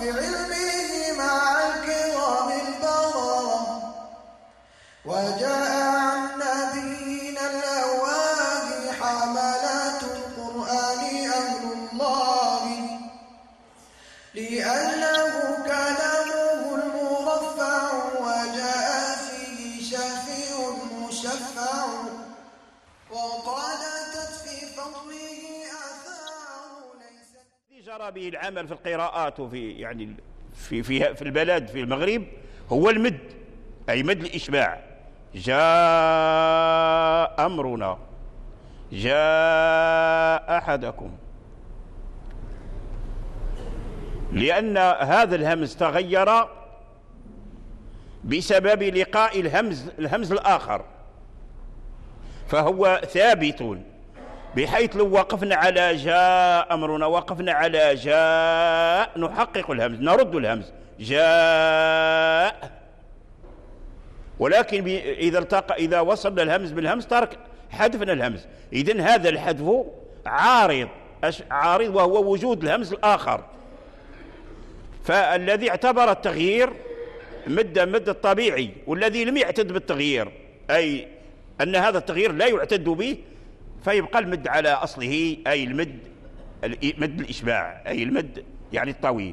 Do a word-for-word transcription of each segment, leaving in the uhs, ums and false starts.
بعلمه مع الكرام البررة. وجاء عن نبينا الأواب حملات القرآن أهل الله، لأنه كلامه المرفع، وجاء فيه شفيع مشفع، وقد أتت في فضله آثار ليست. جرى به العمل في القراءات وفي يعني في في في البلد في المغرب هو المد، أي مد الإشباع. جاء أمرنا، جاء أحدكم، لأن هذا الهمز تغير بسبب لقاء الهمز الهمز الآخر، فهو ثابت، بحيث لو وقفنا على جاء أمرنا وقفنا على جاء نحقق الهمز، نرد الهمز جاء. ولكن إذا التقى إذا وصلنا الهمز بالهمز ترك حذفنا الهمز، إذن هذا الحذف عارض عارض وهو وجود الهمز الآخر. فالذي اعتبر التغيير مد مد الطبيعي، والذي لم يعتد بالتغيير أي أن هذا التغيير لا يعتد به، فيبقى المد على أصله، أي المد مد الإشباع، أي المد يعني الطويل.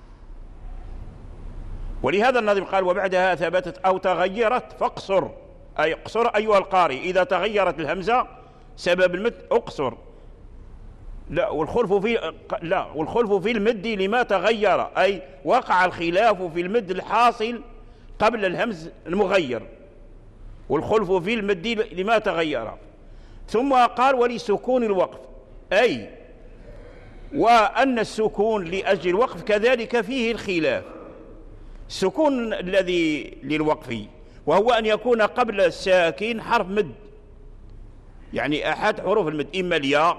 ولهذا الناظم قال: وبعدها ثبتت أو تغيرت فاقصر، أي اقصر أيها القارئ، إذا تغيرت الهمزة سبب المد اقصر. لا والخلف في لا والخلف في المد لما تغير، أي وقع الخلاف في المد الحاصل قبل الهمز المغير، والخلف في المد لما تغير. ثم قال: ولسكون الوقف، أي وأن السكون لأجل الوقف كذلك فيه الخلاف. السكون الذي للوقف وهو أن يكون قبل الساكن حرف مد، يعني أحد حروف المد، إما الياء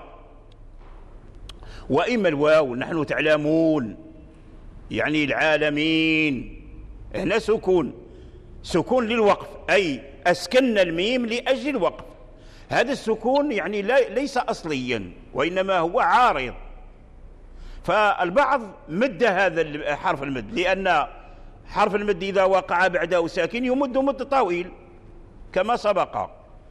وإما الواو. نحن تعلمون، يعني العالمين، هنا سكون سكون للوقف، أي أسكن الميم لأجل الوقف. هذا السكون يعني لا ليس أصليا، وإنما هو عارض. فالبعض مد هذا حرف المد، لأن حرف المد إذا وقع بعده ساكن يمد مد طويل كما سبق.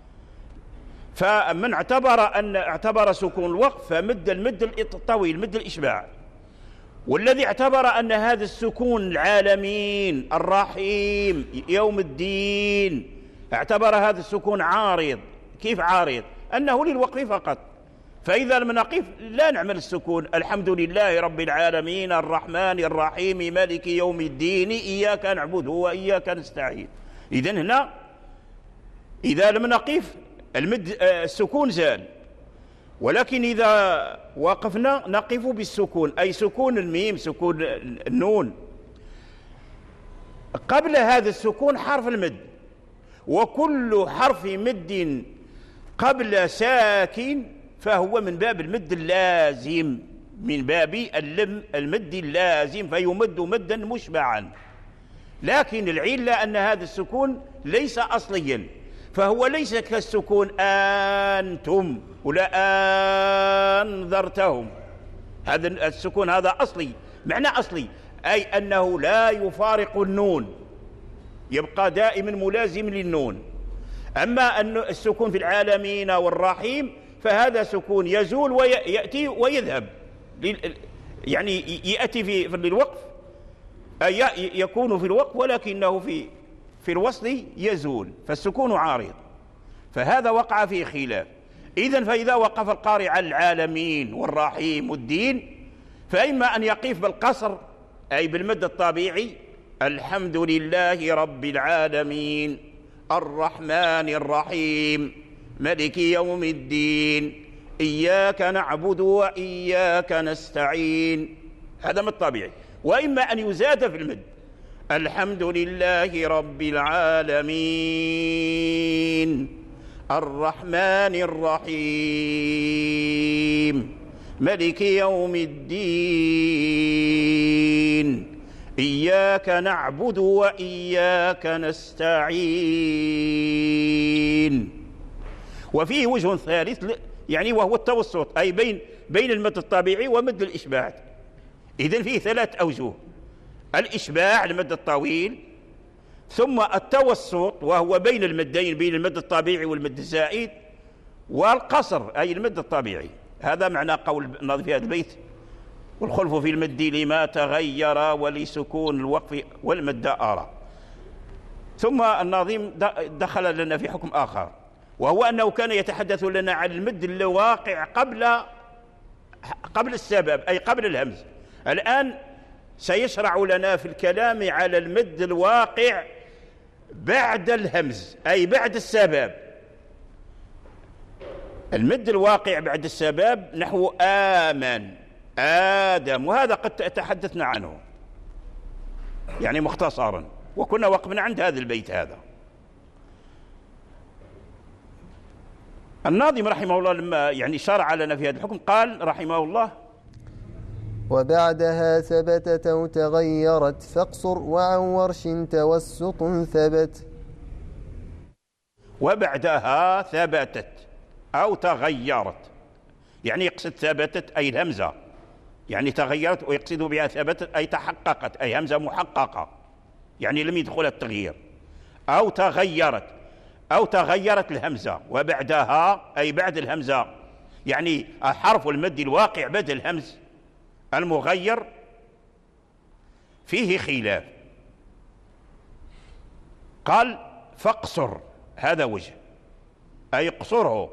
فمن اعتبر أن اعتبر سكون الوقف فمد المد الطويل مد الإشباع، والذي اعتبر أن هذا السكون العالمين الرحيم يوم الدين اعتبر هذا السكون عارض. كيف عارض؟ أنه للوقف فقط، فإذا لم نقف لا نعمل السكون. الحمد لله رب العالمين الرحمن الرحيم مالك يوم الدين إياك نعبد وإياك نستعين. إذن هنا إذا لم نقف المد السكون زال، ولكن إذا وقفنا نقف بالسكون، أي سكون الميم سكون النون. قبل هذا السكون حرف المد، وكل حرف مد قبل ساكن فهو من باب المد اللازم، من باب المد اللازم، فيمد مدا مشبعا. لكن العلة أن هذا السكون ليس أصليا، فهو ليس كالسكون أنتم ولا أنذرتهم. هذا السكون هذا أصلي، معنى أصلي أي أنه لا يفارق النون، يبقى دائما ملازم للنون. أما أن السكون في العالمين والرحيم فهذا سكون يزول ويأتي ويذهب، يعني يأتي في الوقف، أي يكون في الوقف ولكنه في في الوصل يزول، فالسكون عارض. فهذا وقع فيه خلاف. إذن فإذا وقف القارئ على العالمين والرحيم والدين فإما أن يقف بالقصر أي بالمد الطبيعي، الحمد لله رب العالمين الرحمن الرحيم مالك يوم الدين إياك نعبد وإياك نستعين، هذا مد طبيعي. وإما أن يزاد في المد، الحمد لله رب العالمين الرحمن الرحيم مالك يوم الدين إياك نعبد وإياك نستعين. وفيه وجه ثالث يعني وهو التوسط، أي بين بين المد الطبيعي ومد الإشباع. إذن فيه ثلاث أوجه. الإشباع المد الطويل، ثم التوسط وهو بين المدين، بين المد الطبيعي والمد الزائد، والقصر أي المد الطبيعي. هذا معنى قول الناظم في هذا البيت: والخلف في المد لما تغير ولسكون الوقف والمد أرى. ثم الناظم دخل لنا في حكم آخر، وهو أنه كان يتحدث لنا عن المد الواقع قبل قبل السبب أي قبل الهمز. الآن سيشرع لنا في الكلام على المد الواقع بعد الهمز أي بعد السبب. المد الواقع بعد السبب نحو آمن آدم، وهذا قد تحدثنا عنه يعني مختصرا، وكنا وقفنا عند هذا البيت. هذا الناظم رحمه الله لما يعني شرع لنا في هذا الحكم قال رحمه الله: وبعدها ثبتت أو تغيرت فاقصر وعن ورش توسط ثبت. وبعدها ثبتت أو تغيرت، يعني يقصد ثبتت أي الهمزة، يعني تغيرت ويقصد بها ثبتت أي تحققت أي همزة محققة، يعني لم يدخل التغيير. أو تغيرت أو تغيرت الهمزة، وبعدها أي بعد الهمزة، يعني حرف المد الواقع بعد الهمز المغير فيه خلاف. قال فاقصر، هذا وجه أي اقصره،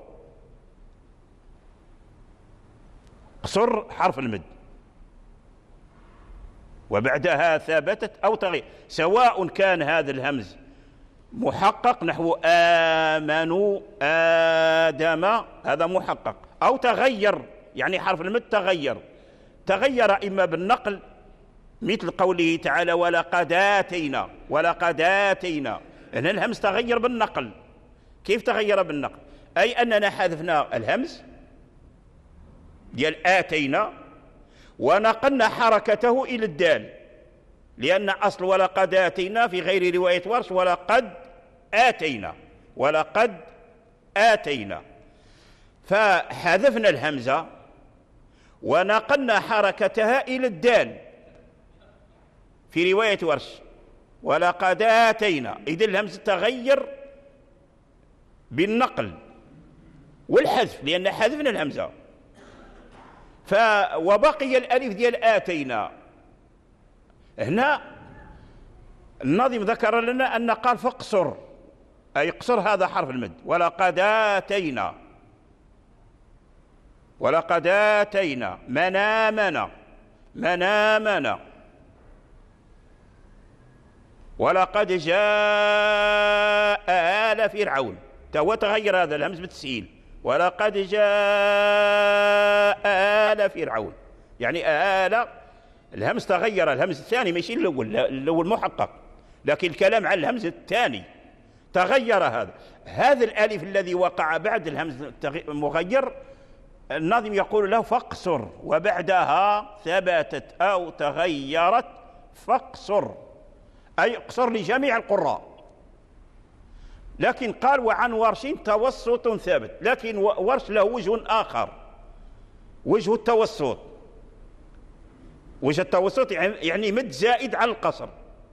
اقصر حرف المد. وبعدها ثابتت أو تغير، سواء كان هذا الهمز محقق نحو آمنوا آدم، هذا محقق، أو تغير يعني حرف المد تغير، تغير إما بالنقل مثل قوله تعالى ولقد آتينا، ولقد آتينا، إن الهمز تغير بالنقل. كيف تغير بالنقل؟ أي أننا حذفنا الهمز ديال آتينا ونقلنا حركته إلى الدال، لأن أصل ولقد آتينا في غير رواية ورش ولقد آتينا، ولقد آتينا، فحذفنا الهمزة ونقلنا حركتها إلى الدال في رواية ورش ولقد آتينا. إذن الهمزة تغير بالنقل والحذف، لأن حذفنا الهمزة. ف وبقي الألف ديال آتينا. هنا الناظم ذكر لنا أن قال فاقصر، أي اقصر هذا حرف المد، ولقد آتينا، ولقد آتينا منامنا، منامنا، ولقد جاء آل فرعون، تو تغير هذا الهمز بالتسهيل، ولقد جاء آل فرعون، يعني آل الهمز تغير، الهمز الثاني ماشي الأول، الأول محقق، لكن الكلام عن الهمز الثاني تغير. هذا هذا الألف الذي وقع بعد الهمز المغير الناظم يقول له فاقصر، وبعدها ثبتت أو تغيرت فاقصر، أي اقصر لجميع القراء. لكن قال وعن ورش توسط ثابت، لكن ورش له وجه آخر، وجه التوسط. وجه التوسط يعني مد زائد على القصر.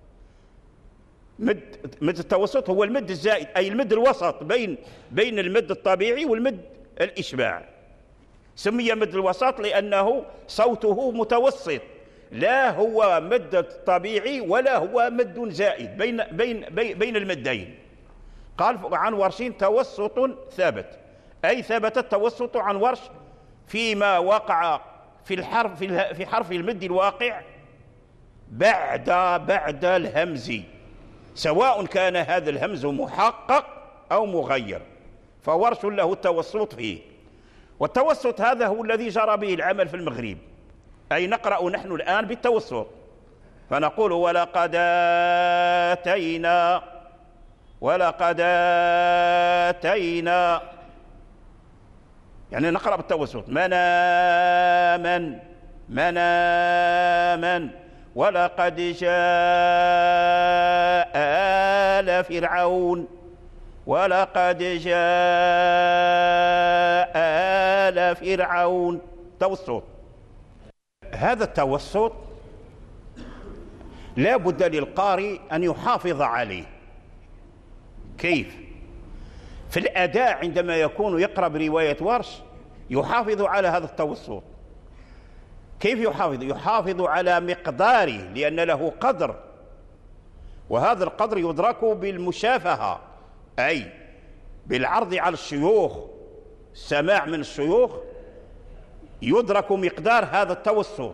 مد مد التوسط هو المد الزائد، أي المد الوسط بين بين المد الطبيعي والمد الإشباع. سمي مد الوسط لأنه صوته متوسط، لا هو مد طبيعي ولا هو مد زائد، بين بين بين المدين. قال عن ورش توسط ثابت، أي ثبت التوسط عن ورش فيما وقع في الحرف في حرف المد الواقع بعد بعد الهمز، سواء كان هذا الهمز محقق أو مغير، فورش له التوسط فيه. والتوسط هذا هو الذي جرى به العمل في المغرب، أي نقرأ نحن الآن بالتوسط، فنقول ولقد آتينا، ولقد آتينا، يعني نقرأ بالتوسط، مناما مناما، ولقد جاء آل فرعون، ولقد جاء آل فرعون، توسط. هذا التوسط لا بد للقارئ أن يحافظ عليه. كيف؟ في الأداء عندما يكون يقرأ برواية ورش يحافظ على هذا التوسط. كيف يحافظ؟ يحافظ على مقداره، لأن له قدر، وهذا القدر يدرك بالمشافهة، أي بالعرض على الشيوخ، السماع من الشيوخ، يدرك مقدار هذا التوسط.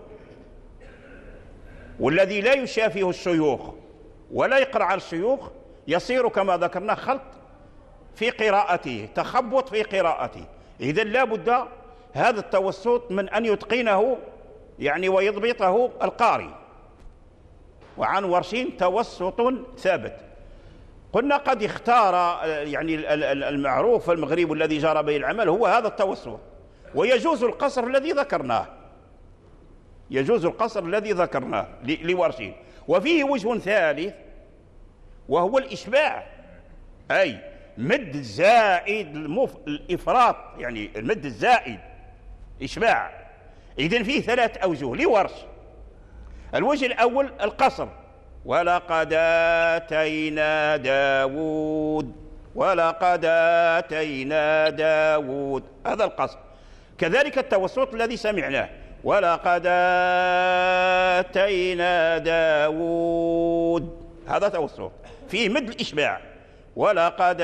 والذي لا يشافه الشيوخ ولا يقرأ على الشيوخ يصير كما ذكرنا خلط في قراءته، تخبط في قراءته. إذن لا بد هذا التوسط من أن يتقنه يعني ويضبطه القارئ. وعن ورش توسط ثابت. قلنا قد اختار يعني المعروف المغرب الذي جرى به العمل هو هذا التوسط، ويجوز القصر الذي ذكرناه، يجوز القصر الذي ذكرناه لورش. وفيه وجه ثالث وهو الإشباع، أي مد الزائد المف... الإفراط، يعني المد الزائد إشباع. إذن فيه ثلاث أوجه لورش. الوجه الأول القصر، ولقد آتينا داود، ولقد آتينا داود، هذا القصر. كذلك التوسط الذي سمعناه، ولقد آتينا داود، هذا توسط فيه مد الإشباع، ولقد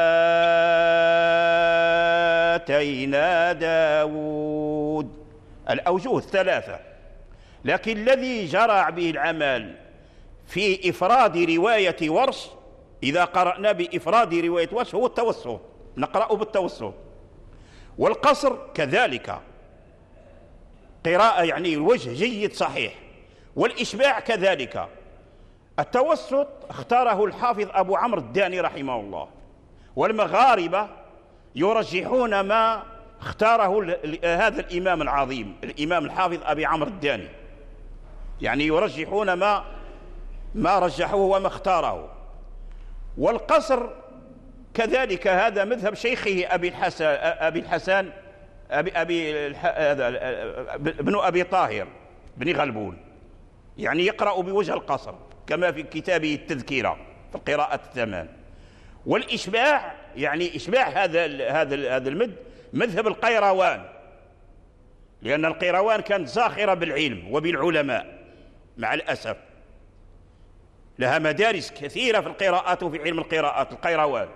آتينا داود، الأوجه الثلاثة. لكن الذي جرى به العمل في إفراد رواية ورش، إذا قرأنا بإفراد رواية ورش، هو التوسط، نقرأ بالتوسط. والقصر كذلك قراءة يعني الوجه جيد صحيح، والإشباع كذلك. التوسط اختاره الحافظ أبو عمرو الداني رحمه الله، والمغاربة يرجحون ما اختاره هذا الإمام العظيم الإمام الحافظ أبي عمرو الداني، يعني يرجحون ما ما رجحوه وما اختاره. والقصر كذلك هذا مذهب شيخه أبي الحسن أبي الحسن أبي أبي هذا ابن أبي طاهر بن غلبون، يعني يقرأ بوجه القصر كما في كتابه التذكيرة في القراءة الثمان. والإشباع يعني إشباع هذا هذا هذا المد مذهب القيروان، لأن القيروان كانت زاخرة بالعلم وبالعلماء مع الأسف، لها مدارس كثيرة في القراءات وفي علم القراءات القيروان.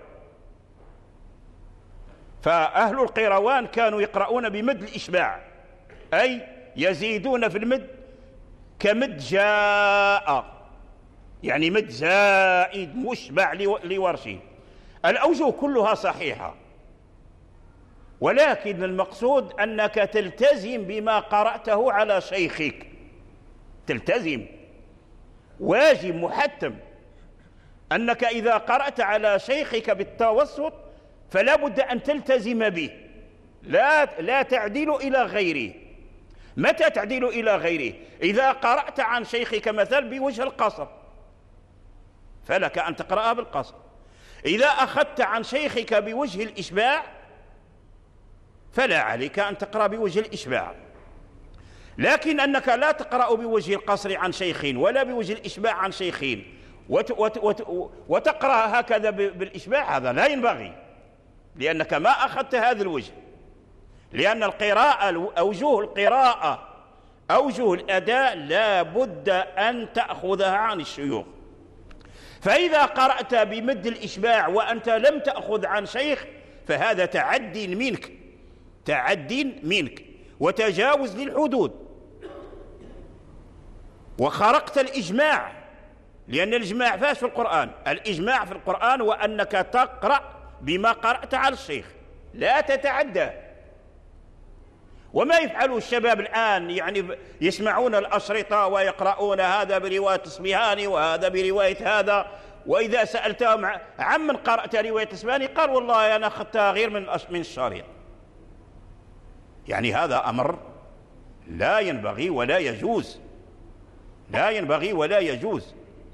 فأهل القيروان كانوا يقرؤون بمد الإشباع، أي يزيدون في المد كمد جاء، يعني مد زائد مشبع لورشه. الأوجه كلها صحيحة، ولكن المقصود أنك تلتزم بما قرأته على شيخك، تلتزم، واجب محتم أنك إذا قرأت على شيخك بالتوسط فلا بد أن تلتزم به، لا لا تعدل إلى غيره. متى تعدل إلى غيره؟ إذا قرأت عن شيخك مثلا بوجه القصر فلك أن تقرأها بالقصر. إذا أخذت عن شيخك بوجه الإشباع فلا عليك أن تقرأ بوجه الإشباع. لكن أنك لا تقرأ بوجه القصر عن شيخين ولا بوجه الإشباع عن شيخين وت وت وت وتقرأ هكذا بالإشباع، هذا لا ينبغي، لأنك ما أخذت هذا الوجه. لأن القراءة أوجه القراءة أوجه الأداء لا بد أن تأخذها عن الشيوخ. فإذا قرأت بمد الإشباع وأنت لم تأخذ عن شيخ فهذا تعد منك، تعد منك وتجاوز للحدود، وخرقت الإجماع. لأن الإجماع فاش في القرآن؟ الإجماع في القرآن وأنك تقرأ بما قرأت على الشيخ، لا تتعدى. وما يفعله الشباب الآن؟ يعني يسمعون الأشرطة ويقرؤون هذا برواية الصبيهاني وهذا برواية هذا، وإذا سألتهم عمن قرأت رواية الصبيهاني قال والله أنا أخذتها غير من من الشريط. يعني هذا أمر لا ينبغي ولا يجوز، لا ينبغي ولا يجوز.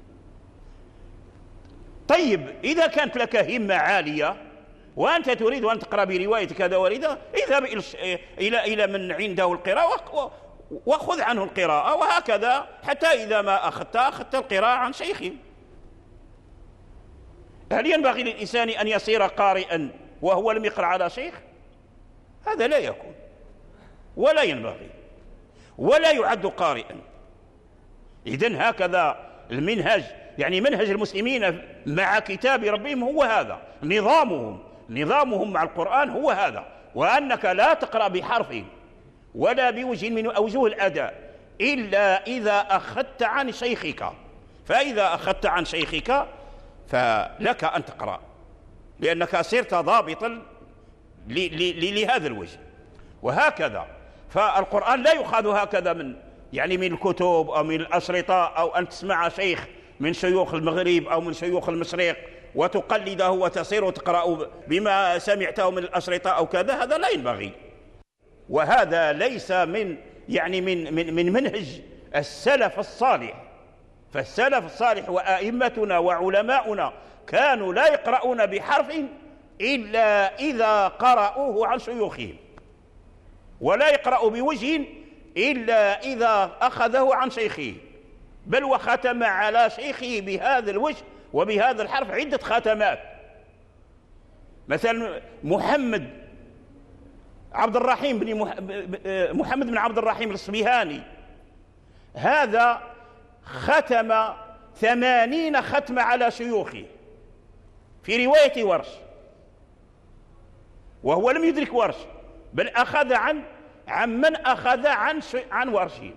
طيب إذا كانت لك همة عالية وأنت تريد أن تقرأ برواية كذا ورده، اذهب إلى إلى من عنده القراءة وخذ عنه القراءة، وهكذا حتى إذا ما أخذت أخذت القراءة عن شيخه. هل ينبغي للإنسان أن يصير قارئا وهو لم يقرأ على شيخ؟ هذا لا يكون ولا ينبغي ولا يعد قارئا. إذن هكذا المنهج، يعني منهج المسلمين مع كتاب ربهم هو هذا، نظامهم نظامهم مع القرآن هو هذا، وأنك لا تقرأ بحرف ولا بوجه من أوجه الأداء إلا إذا أخذت عن شيخك. فإذا أخذت عن شيخك فلك أن تقرأ، لأنك صرت ضابطا لهذا الوجه. وهكذا فالقرآن لا يؤخذ هكذا من يعني من الكتب أو من الأشرطة، أو أن تسمع شيخ من شيوخ المغرب أو من شيوخ المشرق وتقلده وتصير تقرأ بما سمعته من الأشرطة أو كذا، هذا لا ينبغي. وهذا ليس من يعني من من من منهج السلف الصالح. فالسلف الصالح وآئمتنا وعلماؤنا كانوا لا يقرؤون بحرف إلا إذا قرأوه عن شيوخهم، ولا يقرأ بوجه إلا إذا أخذه عن شيخه، بل وختم على شيخه بهذا الوجه وبهذا الحرف عدة ختمات. مثلا محمد عبد الرحيم بن محمد بن عبد الرحيم الإصبهاني، هذا ختم ثمانين ختمة على شيوخه في رواية ورش، وهو لم يدرك ورش، بل أخذ عن عن من أخذ عن عن ورشه.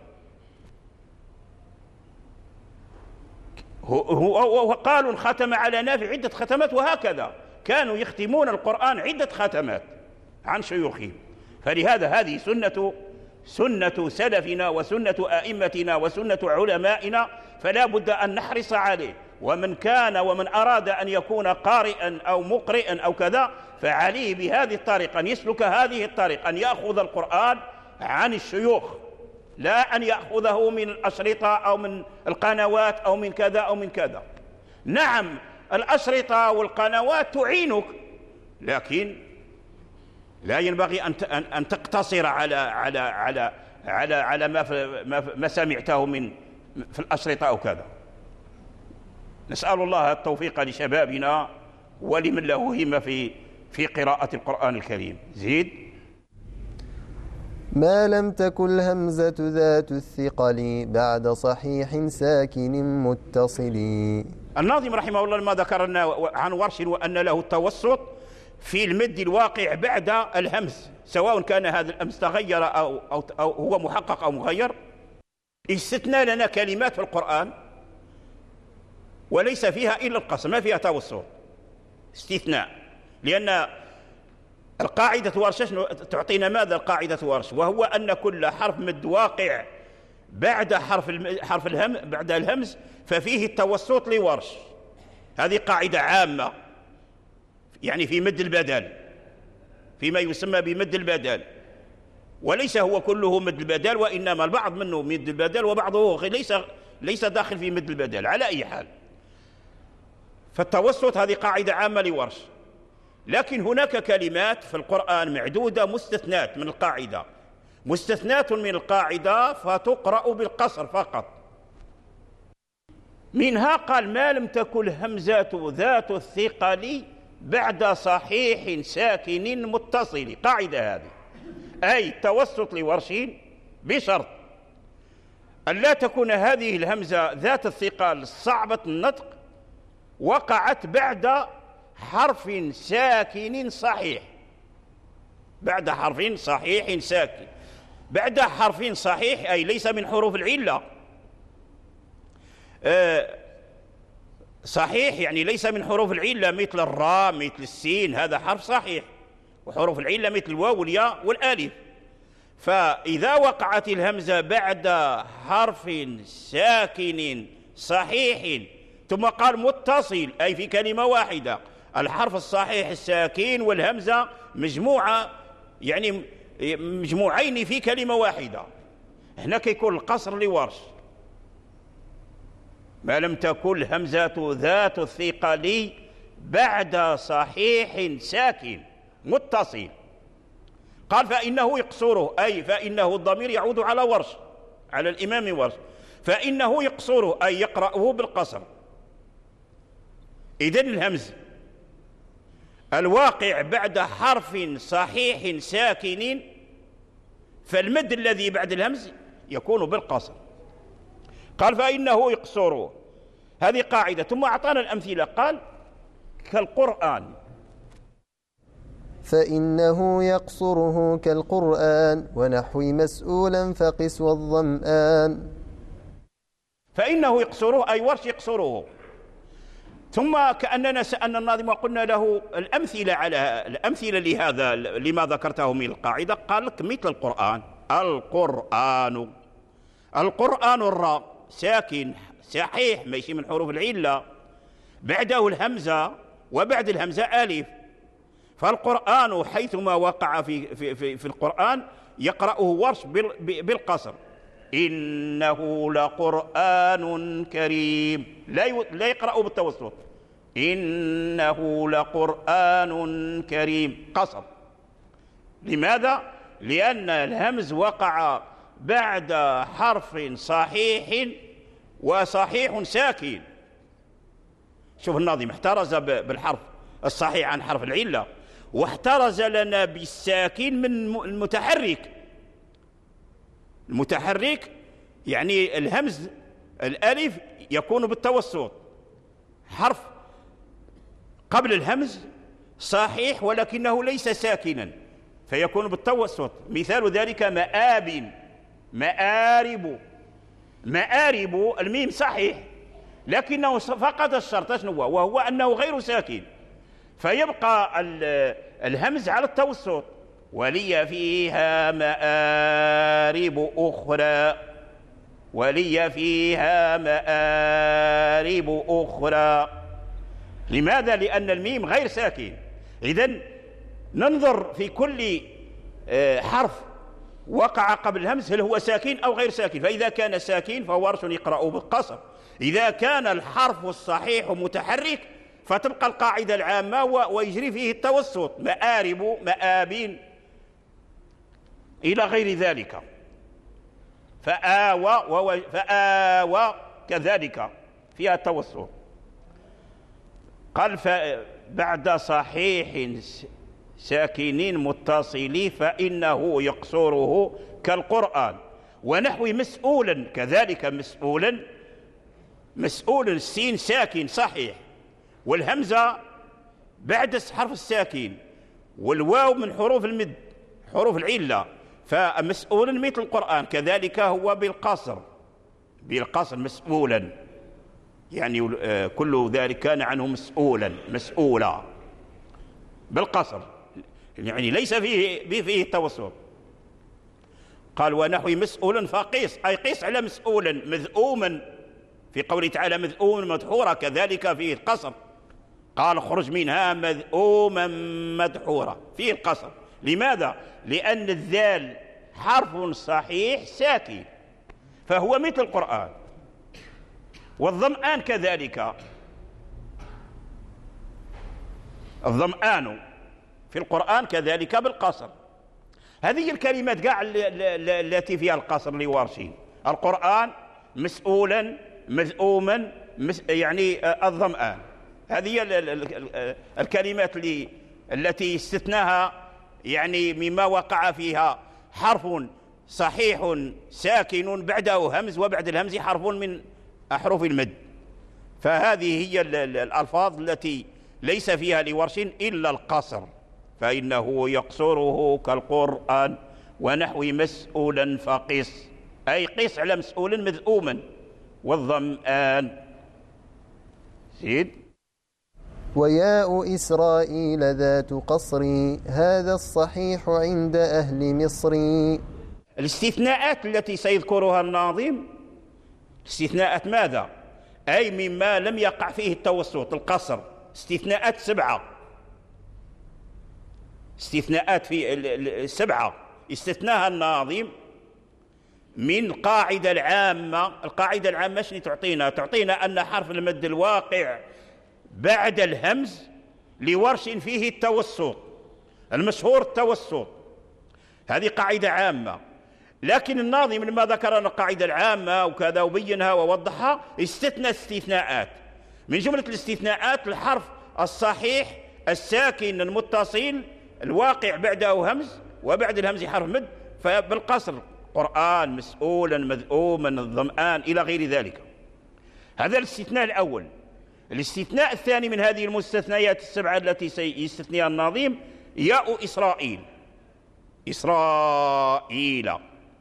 وقالوا ختم على نافع عدة ختمات، وهكذا كانوا يختمون القرآن عدة ختمات عن شيوخهم. فلهذا هذه سنة سنة سلفنا وسنة آئمتنا وسنة علمائنا، فلا بد أن نحرص عليه. ومن كان ومن أراد أن يكون قارئا أو مقرئا أو كذا فعليه بهذه الطريقة، أن يسلك هذه الطريقة، أن يأخذ القرآن عن الشيوخ، لا أن يأخذه من الأشرطة أو من القنوات أو من كذا أو من كذا. نعم الأشرطة والقنوات تعينك، لكن لا ينبغي أن أن تقتصر على على على على على ما ما سمعته من في الأشرطة أو كذا. نسأل الله التوفيق لشبابنا ولمن له همة في في قراءة القرآن الكريم. زيد. ما لم تكن همزة ذات الثقل بعد صحيح ساكن متصل. الناظم رحمه الله لما ذكرنا عن ورش وأن له التوسط في المد الواقع بعد الهمز، سواء كان هذا الهمز تغير أو, أو, أو هو محقق أو مغير، استثنى لنا كلمات في القرآن وليس فيها إلا القصر، ما فيها توسط، استثناء. لأن القاعدة ورش تعطينا ماذا؟ القاعدة ورش وهو أن كل حرف مد واقع بعد حرف حرف الهم بعد الهمز ففيه التوسط لورش. هذه قاعدة عامة يعني في مد البدل، فيما يسمى بمد البدل، وليس هو كله مد البدل، وإنما البعض منه مد البدل وبعضه ليس ليس داخل في مد البدل. على أي حال فالتوسط هذه قاعدة عامة لورش. لكن هناك كلمات في القرآن معدودة مستثنات من القاعدة، مستثنات من القاعدة فتقرأ بالقصر فقط. منها قال ما لم تكن همزات ذات الثقل بعد صحيح ساكن متصل. قاعدة هذه أي توسط لورشين بشرط أن لا تكون هذه الهمزة ذات الثقل صعبة النطق وقعت بعد حرف ساكن صحيح، بعد حرف صحيح ساكن، بعد حرف صحيح أي ليس من حروف العلة. أه صحيح يعني ليس من حروف العلة مثل الراء مثل السين، هذا حرف صحيح، وحروف العلة مثل الواو والياء والالف. فإذا وقعت الهمزة بعد حرف ساكن صحيح ثم قال متصل أي في كلمة واحدة، الحرف الصحيح الساكن والهمزة مجموعة يعني مجموعين في كلمة واحدة، هنا كيكون القصر لورش. ما لم تكن همزة ذات الثقل بعد صحيح ساكن متصل. قال فإنه يقصره، أي فإنه الضمير يعود على ورش، على الإمام ورش، فإنه يقصره أي يقرأه بالقصر. إذن الهمز الواقع بعد حرف صحيح ساكن، فالمد الذي بعد الهمز يكون بالقصر. قال فإنه يقصره، هذه قاعدة. ثم أعطانا الأمثلة، قال كالقرآن، فإنه يقصره كالقرآن ونحو مسؤولا فقس والظمآن. فإنه يقصره أي ورش يقصره. ثم كأننا سألنا الناظم وقلنا له الأمثلة على الأمثلة لهذا لما ذكرته من القاعدة، قال لك مثل القرآن. القرآن، القرآن الراء ساكن صحيح ماشي من حروف العلة، بعده الهمزة وبعد الهمزة ألف، فالقرآن حيثما وقع في في في, في القرآن يقرأه ورش بالقصر. إنه لقرآن كريم، لا لا يقرأه بالتوسط، إنه لقرآن كريم قصر. لماذا؟ لأن الهمز وقع بعد حرف صحيح وصحيح ساكن. شوف الناظم احترز بالحرف الصحيح عن حرف العلة، واحترز لنا بالساكن من المتحرك. المتحرك يعني الهمز الألف يكون بالتوسط، حرف قبل الهمز صحيح ولكنه ليس ساكنا فيكون بالتوسط. مثال ذلك مآب، مآرب، مآرب الميم صحيح لكنه فقد الشرط شنو هو؟ وهو أنه غير ساكن، فيبقى الهمز على التوسط. ولي فيها مآرب أخرى، ولي فيها مآرب أخرى. لماذا؟ لأن الميم غير ساكن. إذن ننظر في كل حرف وقع قبل الهمز هل هو ساكن أو غير ساكن، فإذا كان ساكن فهو ورش يقرأ بالقصر. إذا كان الحرف الصحيح متحرك فتبقى القاعدة العامة ويجري فيه التوسط، مآرب، مآبين إلى غير ذلك. فآوى فآوى كذلك فيها التوسط. قال بعد صحيح ساكنين متصل فإنه يقصره كالقرآن ونحو مسؤولا، كذلك مسؤولا، مسؤول السين ساكن صحيح والهمزة بعد حرف الساكن والواو من حروف المد حروف العلة، فمسؤولا مثل القرآن كذلك هو بالقصر، بالقصر مسؤولا يعني كل ذلك كان عنه مسؤولا، مسؤولا بالقصر يعني ليس فيه فيه التوسط. قال ونحو مسؤولا فقيس، أي قيس على مسؤولا مذؤوما، في قوله تعالى مذؤوما مدحورا كذلك فيه القصر. قال اخرج منها مذؤوما مدحورا فيه القصر. لماذا؟ لأن الذال حرف صحيح ساكن فهو مثل القرآن. والظمآن كذلك، الظمآن في القرآن كذلك بالقصر. هذه الكلمات قاع التي فيها القصر لورشين، القرآن مسؤولا مذؤوما يعني الظمآن، هذه الكلمات التي استثناها يعني مما وقع فيها حرف صحيح ساكن بعده همز وبعد الهمز حرف من أحرف المد. فهذه هي الألفاظ التي ليس فيها لورش إلا القصر، فإنه يقصره كالقرآن ونحو مسؤولا فقس، أي قس على مسؤول مذؤوما والظمآن. سيد وياء إسرائيل ذات قصر هذا الصحيح عند أهل مصر. الاستثناءات التي سيذكرها الناظم استثناءات ماذا؟ أي مما لم يقع فيه التوسط القصر، استثناءات سبعة، استثناءات في السبعة استثناها الناظم من القاعدة العامة. القاعدة العامة شنو تعطينا؟ تعطينا أن حرف المد الواقع بعد الهمز لورش فيه التوسط، المشهور التوسط، هذه قاعدة عامة. لكن الناظم لما ذكر القاعدة العامة وكذا وبينها ووضحها استثنى استثناءات. من جملة الاستثناءات الحرف الصحيح الساكن المتصل الواقع بعده همز وبعد الهمز حرف مد فبالقصر قرآن مسؤولا مذءوما الظمآن إلى غير ذلك. هذا الاستثناء الأول. الاستثناء الثاني من هذه المستثنيات السبعة التي سيستثنيها الناظم ياء إسرائيل. إسرائيل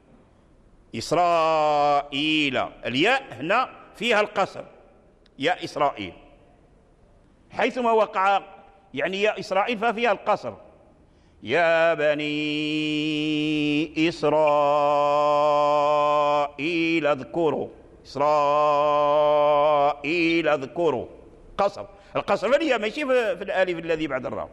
إسرائيل الياء هنا فيها القصر ياء إسرائيل، حيثما وقع يعني ياء إسرائيل ففيها القصر. يا بني إسرائيل اذكروا إسرائيل اذكروا قصر. القصر فالياء ماشي في الألف الذي بعد الراء.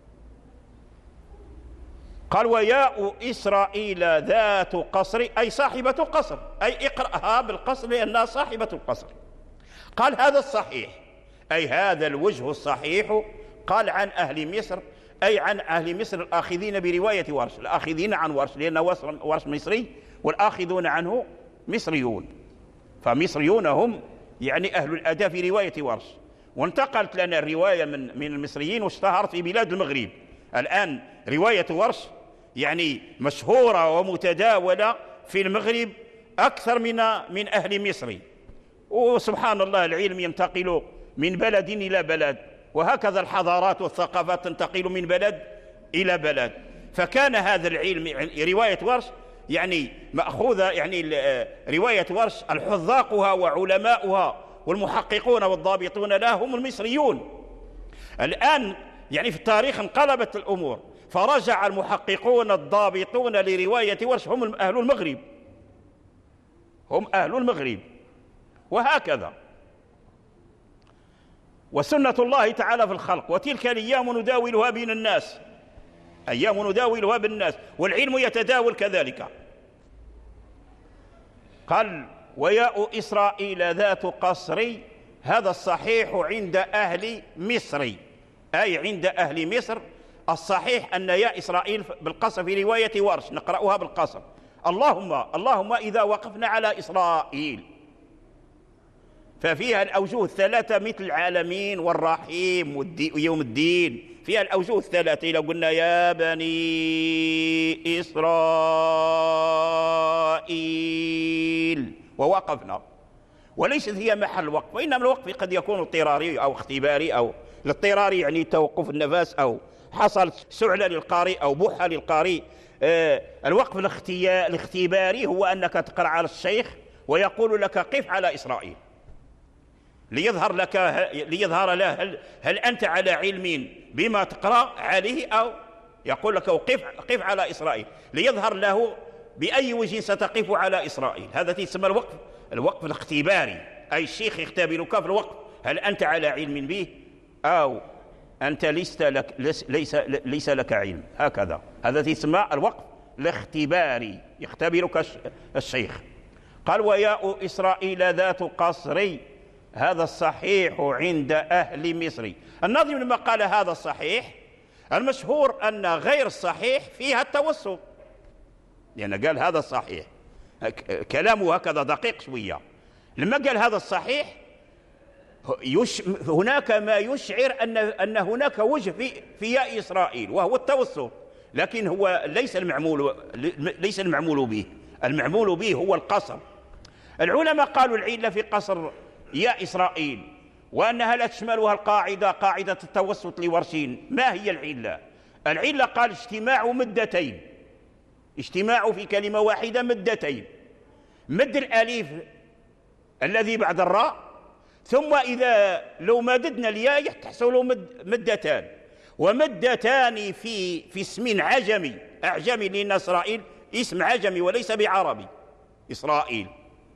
قال وياء إسرائيل ذات قصر أي صاحبة قصر، أي اقرأها بالقصر لأنها صاحبة القصر. قال هذا الصحيح أي هذا الوجه الصحيح. قال عن أهل مصر أي عن أهل مصر الآخذين برواية ورش، الآخذين عن ورش لأنه ورش مصري والآخذون عنه مصريون، فمصريون هم يعني أهل الأداء في رواية ورش. وانتقلت لنا الرواية من من المصريين واشتهرت في بلاد المغرب. الآن رواية ورش يعني مشهورة ومتداولة في المغرب أكثر من من أهل مصر. وسبحان الله العلم ينتقل من بلد إلى بلد، وهكذا الحضارات والثقافات تنتقل من بلد إلى بلد. فكان هذا العلم رواية ورش يعني مأخوذة يعني رواية ورش الحذاقها وعلماؤها والمحققون والضابطون لها هم المصريون. الآن يعني في التاريخ انقلبت الأمور، فرجع المحققون الضابطون لرواية ورش هم أهل المغرب، هم أهل المغرب. وهكذا وسنة الله تعالى في الخلق وتلك الأيام نداولها بين الناس، أيام نداولها بالناس والعلم يتداول كذلك. قال وياء إسرائيل ذات قصر هذا الصحيح عند أهل مصر أي عند أهل مصر. الصحيح أن ياء إسرائيل بالقصر في رواية ورش نقرأها بالقصر. اللهم اللهم إذا وقفنا على إسرائيل ففيها الأوجه الثلاثة مثل العالمين والرحيم ويوم الدين، فيها الأوجه الثلاثة. لو قلنا يا بني إسرائيل ووقفنا وليست هي محل وقف، وإنما الوقف قد يكون اضطراري أو اختباري، أو الاضطراري يعني توقف النفس أو حصل سعلة للقارئ أو بحة للقارئ. آه الوقف الاختباري هو أنك تقرأ على الشيخ ويقول لك قف على إسرائيل ليظهر لك ليظهر له هل, هل أنت على علم بما تقرأ عليه، أو يقول لك قف قف على إسرائيل ليظهر له بأي وجه ستقف على إسرائيل. هذا يسمى الوقف الوقف الاختباري، أي الشيخ يختبرك في الوقف هل أنت على علم به أو أنت ليس لك ليس ليس لك علم. هكذا هذا يسمى الوقف الاختباري، يختبرك الشيخ. قال وياء إسرائيل ذات قصر هذا الصحيح عند أهل مصر. الناظم لما قال هذا الصحيح المشهور أن غير الصحيح فيها التوسط، لأن قال هذا الصحيح كلامه هكذا دقيق شوية. لما قال هذا الصحيح يش... هناك ما يشعر أن أن هناك وجه في في ياء إسرائيل وهو التوسط، لكن هو ليس المعمول ليس المعمول به، المعمول به هو القصر. العلماء قالوا العلة في قصر ياء إسرائيل وأنها لا تشملها القاعدة قاعدة التوسط لورشين. ما هي العلة؟ العلة قال اجتماع مدتين، اجتماع في كلمة واحدة مدتين، مد الأليف الذي بعد الراء، ثم إذا لو مددنا الياء تحصل مد مدتان، ومدتان في في اسم عجمي أعجمي، لأن إسرائيل اسم عجمي وليس بعربي إسرائيل.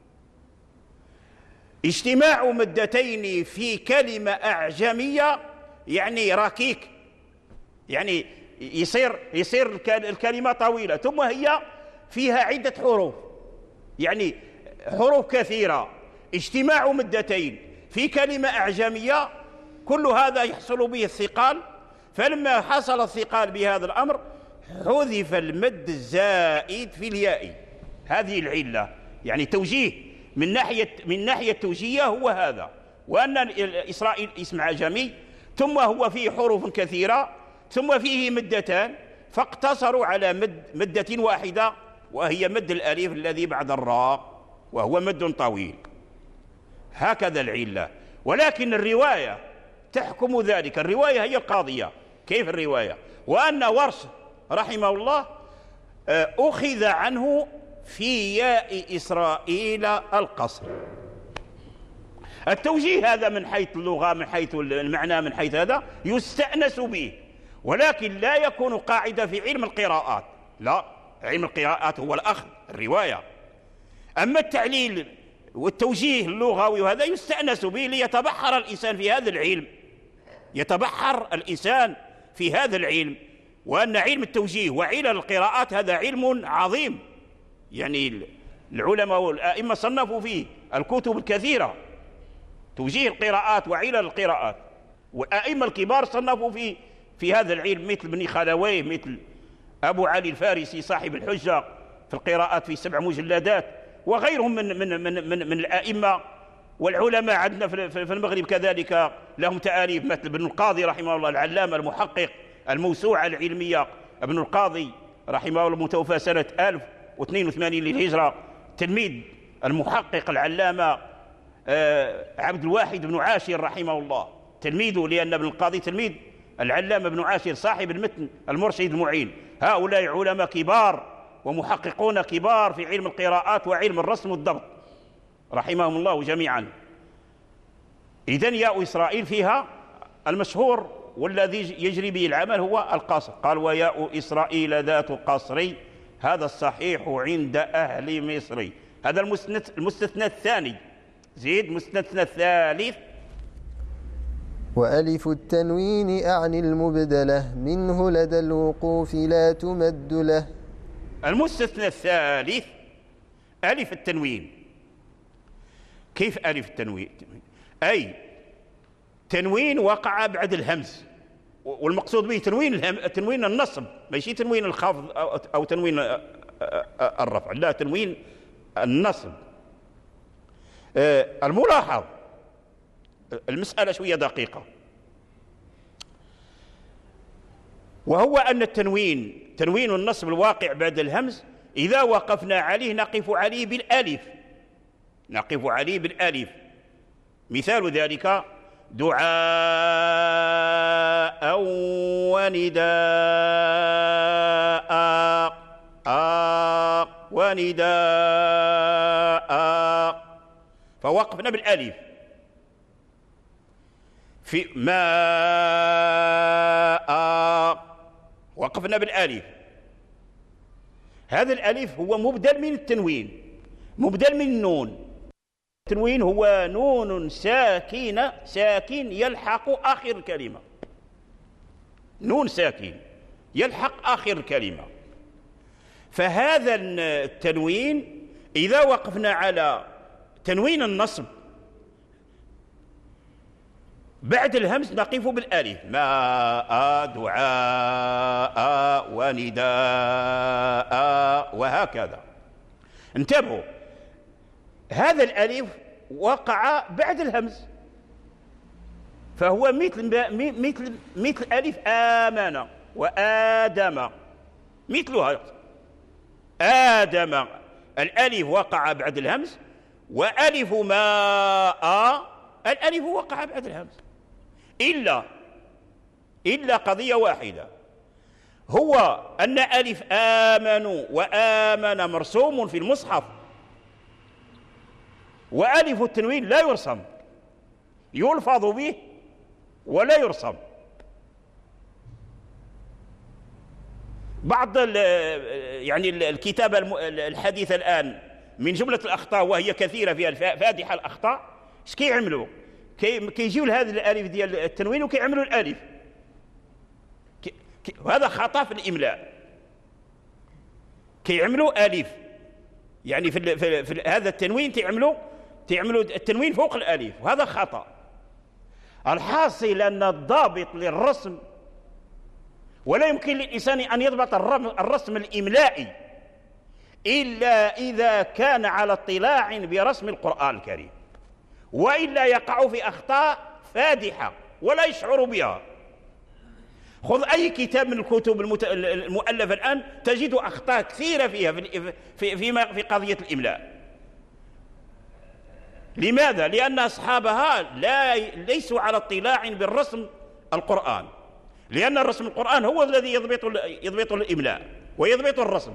اجتماع مدتين في كلمة أعجمية يعني ركيك، يعني يصير يصير الكلمة طويلة، ثم هي فيها عدة حروف يعني حروف كثيرة. اجتماع مدتين في كلمة أعجمية كل هذا يحصل به الثقال. فلما حصل الثقال بهذا الأمر حذف المد الزائد في الياء، هذه العلة، يعني توجيه من ناحية من ناحية توجيهية هو هذا، وأن إسرائيل اسم عجمي ثم هو فيه حروف كثيرة ثم فيه مدتان، فاقتصروا على مد مدة واحدة وهي مد الألف الذي بعد الراء وهو مد طويل، هكذا العلة. ولكن الرواية تحكم ذلك، الرواية هي القاضية. كيف الرواية؟ وأن ورش رحمه الله أخذ عنه في ياء إسرائيل القصر. التوجيه هذا من حيث اللغة، من حيث المعنى، من حيث هذا يستأنس به، ولكن لا يكون قاعدة في علم القراءات، لا، علم القراءات هو الأخذ الرواية. أما التعليل والتوجيه اللغوي وهذا يستأنس به ليتبحر الإنسان في هذا العلم، يتبحر الإنسان في هذا العلم. وأن علم التوجيه وعلل القراءات هذا علم عظيم، يعني العلماء والآئمة صنفوا فيه الكتب الكثيرة، توجيه القراءات وعلل القراءات، والآئمة الكبار صنفوا فيه في هذا العلم، مثل ابن خلويه، مثل أبو علي الفارسي صاحب الحجة في القراءات في سبع مجلدات، وغيرهم من من من من, من الآئمة والعلماء. عندنا في المغرب كذلك لهم تآليف، مثل ابن القاضي رحمه الله، العلامة المحقق، الموسوعة العلمية ابن القاضي رحمه الله، المتوفى سنة ألف واثنين وثمانين للهجرة، تلميذ المحقق العلامة عبد الواحد بن عاشر رحمه الله، تلميذه، لأن ابن القاضي تلميذ العلامة بن عاشر صاحب المتن المرشد المعين. هؤلاء علماء كبار ومحققون كبار في علم القراءات وعلم الرسم والضبط رحمهم الله جميعا. إذن ياء إسرائيل فيها المشهور والذي يجري به العمل هو القصر. قال وياء إسرائيل ذات قصر، هذا الصحيح عند أهل مصر. هذا المستثنى الثاني. زيد مستثنى الثالث. وألف التنوين أعني المبدلة منه لدى الوقوف لا تمد له. المستثنى الثالث ألف التنوين. كيف ألف التنوين؟ أي تنوين وقع بعد الهمز، والمقصود به تنوين الهم... تنوين النصب، ماشي تنوين الخفض أو تنوين الرفع، لا، تنوين النصب. الملاحظ، المسألة شوية دقيقة، وهو أن التنوين تنوين النصب الواقع بعد الهمز إذا وقفنا عليه نقف عليه بالألف، نقف عليه بالألف. مثال ذلك دعاء ونداء، آ ونداء، فوقفنا بالألف. في ماء وقفنا بالألف. هذا الألف هو مبدل من التنوين، مبدل من النون. التنوين هو نون ساكنة ساكن يلحق آخر الكلمة، نون ساكن يلحق آخر الكلمة. فهذا التنوين إذا وقفنا على تنوين النصب بعد الهمز نقف بالألف، ماء دعاء ونداء وهكذا. انتبهوا، هذا الألف وقع بعد الهمز، فهو مثل مثل مثل ألف آمن وآدم، مثلها. آدم الألف وقع بعد الهمز، وألف ماء الألف وقع بعد الهمز، إلا إلا قضية واحدة، هو أن ألف آمنوا وآمن مرسوم في المصحف، وألف التنوين لا يرسم، يلفظ به ولا يرسم. بعض يعني الكتابة الحديثة الآن من جملة الأخطاء، وهي كثيرة فيها فادحة الأخطاء، ايش كيعملوا؟ كي كيجيو لهذا الألف ديال التنوين وكيعملوا الألف، كي كي وهذا خطأ في الإملاء. كيعملوا ألف، يعني في, في, في هذا التنوين تعملوا تعملوا التنوين فوق الألف، وهذا خطأ. الحاصل أن الضابط للرسم ولا يمكن للإنسان أن يضبط الرسم الإملائي إلا إذا كان على اطلاع برسم القرآن الكريم، وإلا يقع في أخطاء فادحة ولا يشعر بها. خذ أي كتاب من الكتب المؤلفة الآن تجد أخطاء كثيرة فيها في في في, في قضية الإملاء. لماذا؟ لأن أصحابها لا ليسوا على اطلاع بالرسم القرآن، لأن الرسم القرآن هو الذي يضبط يضبط الإملاء ويضبط الرسم.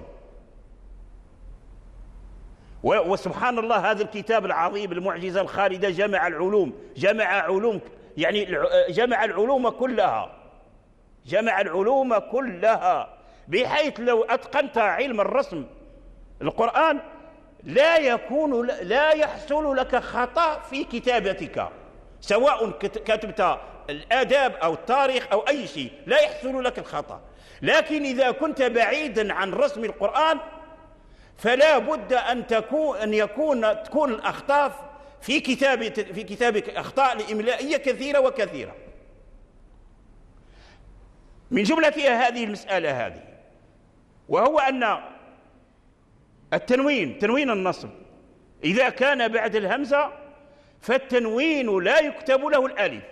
وسبحان الله، هذا الكتاب العظيم المعجزة الخالدة جمع العلوم جمع علوم يعني جمع العلوم كلها جمع العلوم كلها بحيث لو أتقنت علم الرسم القرآن لا يكون لا يحصل لك خطأ في كتابتك، سواء كتبت الآداب أو التاريخ أو أي شيء لا يحصل لك الخطأ. لكن إذا كنت بعيدا عن رسم القرآن فلا بد أن تكون أن يكون تكون الأخطاء في كتابة في كتابك أخطاء إملائية كثيرة وكثيرة. من جملتها هذه المسألة هذه، وهو أن التنوين تنوين النصب إذا كان بعد الهمزة فالتنوين لا يكتب له الألف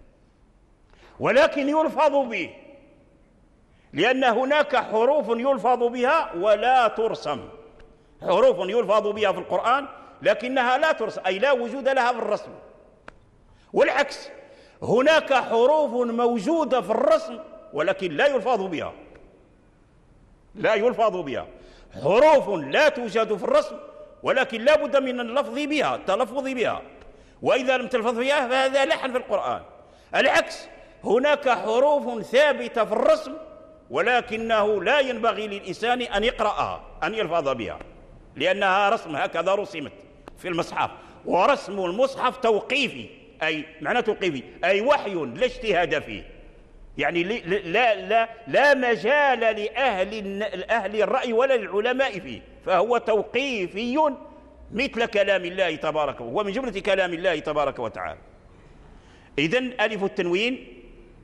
ولكن يلفظ به، لأن هناك حروف يلفظ بها ولا ترسم، حروف يلفظ بها في القرآن لكنها لا ترسم، أي لا وجود لها في الرسم. والعكس، هناك حروف موجودة في الرسم ولكن لا يلفظ بها لا يلفظ بها حروف لا توجد في الرسم ولكن لا بد من اللفظ بها التلفظ بها، وإذا لم تلفظ بها فهذا لحن في القرآن. العكس، هناك حروف ثابتة في الرسم ولكنه لا ينبغي للإنسان أن يقرأها أن يلفظ بها، لأنها رسم هكذا رسمت في المصحف، ورسم المصحف توقيفي، أي معنى توقيفي أي وحي لا اجتهاد فيه، يعني لا لا لا مجال لأهل أهل الرأي ولا للعلماء فيه، فهو توقيفي مثل كلام الله تبارك وتعالى، ومن جملة كلام الله تبارك وتعالى. إذن ألف التنوين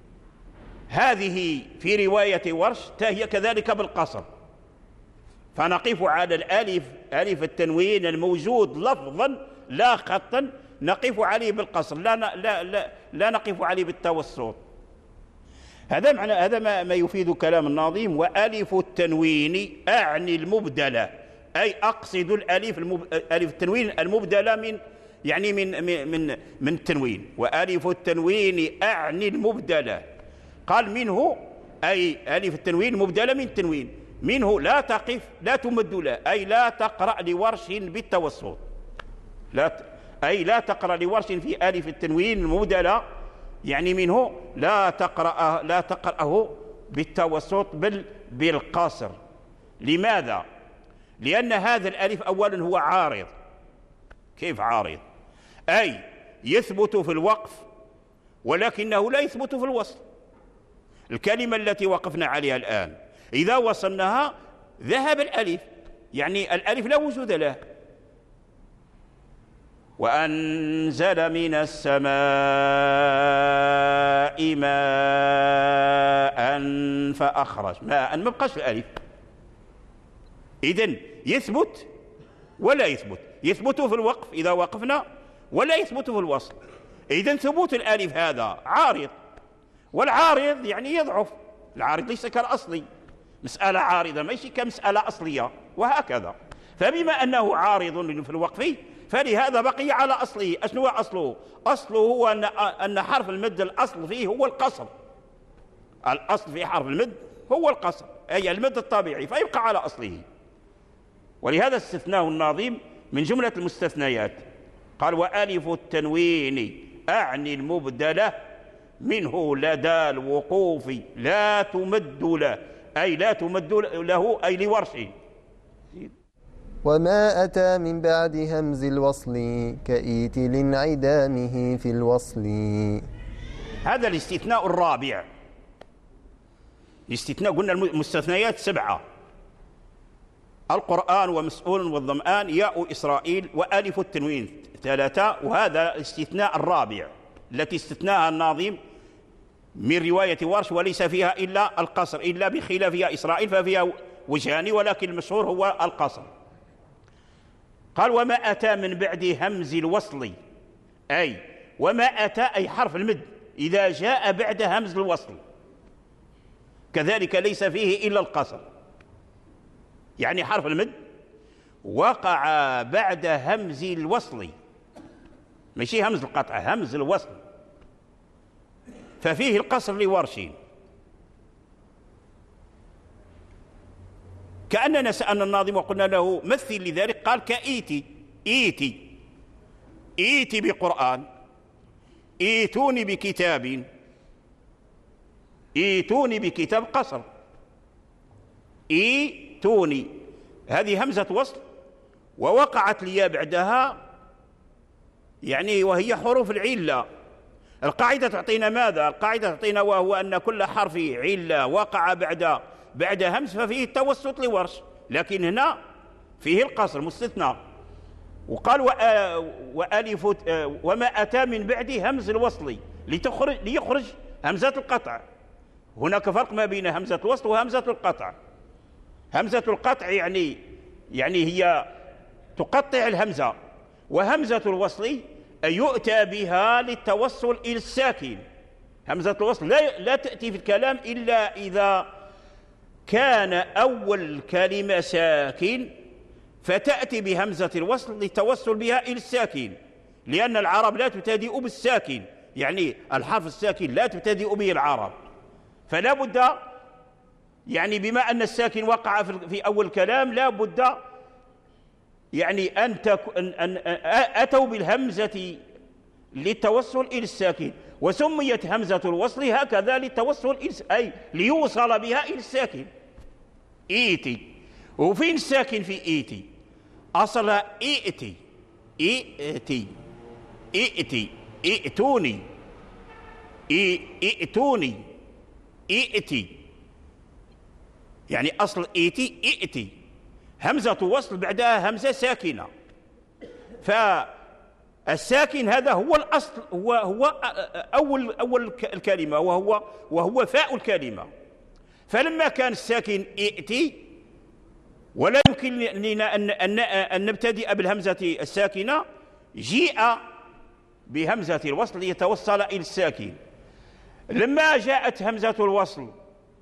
هذه في رواية ورش هي كذلك بالقصر، فنقف على الألف ألف التنوين الموجود لفظا لا خطا نقف عليه بالقصر، لا لا لا, لا نقف عليه بالتوسط. هذا معنى هذا ما, ما يفيد كلام الناظم. وألف التنوين أعني المبدلة، أي أقصد الألف المب... ألف التنوين المبدلة من يعني من من من التنوين. وألف التنوين أعني المبدلة، قال منه أي ألف التنوين مبدلة من التنوين، منه لا تقف لا تمد له، أي لا تقرأ لورش بالتوسط، لا ت... أي لا تقرأ لورش في ألف التنوين المبدلة، يعني منه لا تقرأ لا تقرأه بالتوسط بل بالقصر. لماذا؟ لأن هذا الألف أولا هو عارض. كيف عارض؟ أي يثبت في الوقف ولكنه لا يثبت في الوصل. الكلمة التي وقفنا عليها الآن إذا وصلناها ذهب الألف، يعني الألف لا وجود له. وأنزل من السماء ماء فأخرج ماء، ما بقاش الألف. إذن يثبت ولا يثبت، يثبت في الوقف إذا وقفنا ولا يثبت في الوصل. إذن ثبوت الألف هذا عارض، والعارض يعني يضعف، العارض ليس كالأصلي، مسألة عارضة ماشي كمسألة أصلية، وهكذا. فبما أنه عارض في الوقف فلهذا بقي على أصله. أشنو هو أصله؟ أصله هو أن أن حرف المد الأصل فيه هو القصر، الأصل في حرف المد هو القصر أي المد الطبيعي، فيبقى على أصله. ولهذا استثناه الناظم من جملة المستثنيات، قال وألف التنوين أعني المبدلة منه لدى الوقوف لا تمد له، أي لا تمد له أي لورش. وما أتى من بعد همز الوصل كإيت لانعدامه في الوصل. هذا الاستثناء الرابع. الاستثناء قلنا المستثنيات سبعة: القرآن ومسؤول والظمآن ياء إسرائيل وألف التنوين ثلاثة. وهذا الاستثناء الرابع التي استثناها الناظم من رواية ورش وليس فيها إلا القصر، إلا بخلافها إسرائيل ففيها وجهان، ولكن المشهور هو القصر. قال وما أتى من بعد همز الوصل، أي وما أتى أي حرف المد إذا جاء بعد همز الوصل كذلك ليس فيه إلا القصر، يعني حرف المد وقع بعد همز الوصل، ماشي همز القطع، همز الوصل، ففيه القصر لورش. كأننا سألنا الناظم وقلنا له مثل لذلك، قال كإيتي، إيتي إيتي بقرآن، إيتوني بكتاب، إيتوني بكتاب قصر، إيتوني هذه همزة وصل ووقعت لي بعدها يعني وهي حروف العلة. القاعدة تعطينا ماذا؟ القاعدة تعطينا وهو أن كل حرف علة وقع بعد بعد همز ففيه التوسط لورش، لكن هنا فيه القصر مستثنى. وقال وألف وما أتى من بعد همز الوصل لتخرج ليخرج همزة القطع. هناك فرق ما بين همزة الوصل وهمزة القطع. همزة القطع يعني يعني هي تقطع الهمزة، وهمزة الوصل يؤتى بها للتوصل إلى الساكن. همزة الوصل لا, لا تأتي في الكلام إلا إذا كان أول الكلمة ساكن، فتأتي بهمزة الوصل للتوصل بها إلى الساكن، لأن العرب لا تبتدئ بالساكن، يعني الحرف الساكن لا تبتدئ به العرب، فلا بد يعني بما أن الساكن وقع في أول الكلام لا بد يعني أن, تك... أن... أن أتوا بالهمزة للتوصل إلى الساكن، وسميت همزة الوصل هكذا للتوصل إلى أي ليوصل بها إلى الساكن. إيتي، وفين الساكن في إيتي؟ أصل إيتي، إيتي إيتي إيتوني إيتوني إيتي، يعني أصل إيتي إيتي، همزة وصل بعدها همزة ساكنة، فالساكن هذا هو الأصل، هو هو أول أول الكلمة، وهو وهو فاء الكلمة. فلما كان الساكن إئتي ولا يمكن لنا أن أن أن نبتدئ بالهمزة الساكنة، جيء بهمزة الوصل ليتوصل إلى الساكن. لما جاءت همزة الوصل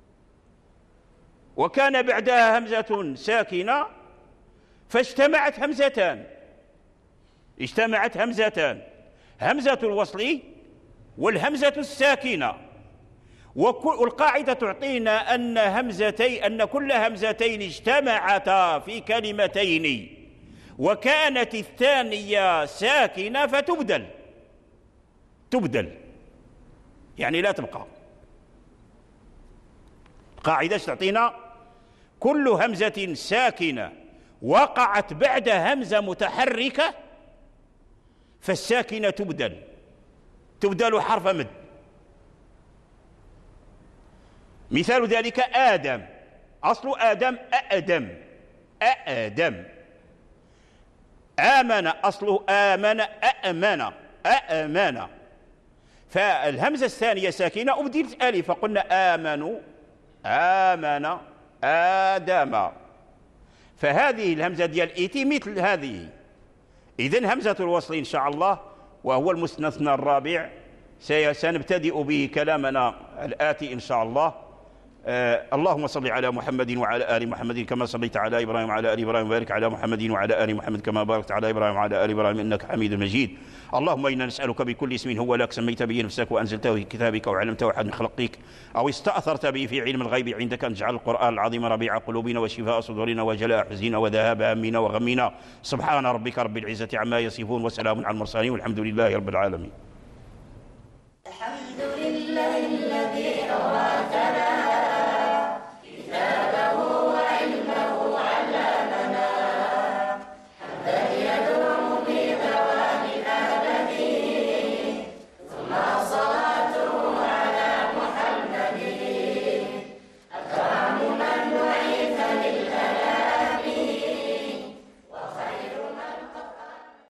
وكان بعدها همزة ساكنة فاجتمعت همزتان، اجتمعت همزتان، همزة الوصل والهمزة الساكنة. والقاعدة تعطينا أن همزتين أن كل همزتين اجتمعتا في كلمتين وكانت الثانية ساكنة فتبدل، تبدل يعني لا تبقى. القاعدة تعطينا كل همزة ساكنة وقعت بعد همزة متحركة فالساكنة تبدل، تبدل حرف مد. مثال ذلك آدم، أصل آدم أأدم، أأدم. آمن، أصله آمن أأمن، أأمن. فالهمزة الثانية ساكنة أبدلت ألف فقلنا آمنوا، آمن، آدم. فهذه الهمزة ديال إيتي مثل هذه. إذن همزة الوصل إن شاء الله وهو المستثنى الرابع سنبتدئ به كلامنا الآتي إن شاء الله. آه اللهم صل على محمد وعلى آل محمد كما صليت على إبراهيم وعلى آل إبراهيم، وبارك على محمد وعلى آل محمد كما باركت على إبراهيم وعلى آل إبراهيم إنك حميد مجيد. اللهم إنا نسألك بكل اسم هو لك سميت به نفسك وأنزلته في كتابك وعلمته أحد من خلقك أو استأثرت به في علم الغيب عندك أن تجعل القرآن العظيم ربيع قلوبنا وشفاء صدورنا وجلاء حزننا وذهاب همنا وغمنا. سبحان ربك رب العزة عما يصفون وسلام على المرسلين والحمد لله رب العالمين.